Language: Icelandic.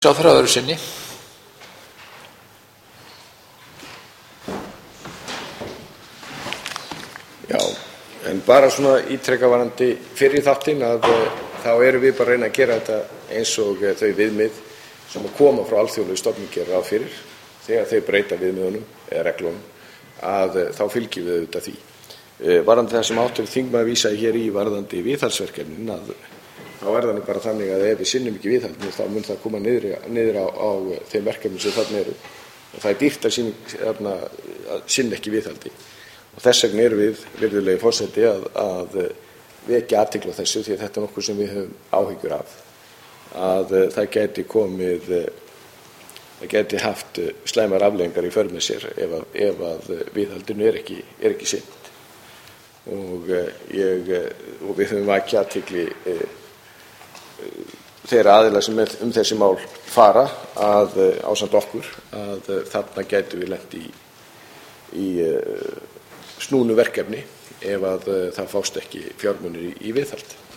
Ráðherra öðru sinni. Já, en bara svona ítreka varðandi fyrri þáttinn að þá erum við bara að reyna að gera þetta eins og þau viðmið sem koma frá alþjóðlegu stofnun gera ráð fyrir. Þegar þau breyta viðmiðunum eða reglunum að þá fylgjum við auðvitað því. Varðandi það sem hv. þingmaður vísaði hér í varðandi viðhaldsverkefnin að þá er það nú bara þannig að ef við sinnum ekki viðhaldi þá mun það koma niður á þeim verkefnum sem þarna eru og það er dýrt að sinna ekki viðhaldi. Og þess vegna erum við, virðulegi forseti, að vekja athygli á þessu því að þetta er nokkuð sem við höfum áhyggjur af. Að það gæti haft slæmar afleiðingar í för með sér ef að viðhaldinu er ekki sinnt. Og við höfum vakið athygli þeirra aðila sem þessi mál fara ásamt okkur að þarna gætum við lent í snúnu verkefni ef að það fást ekki fjármunir í viðhald.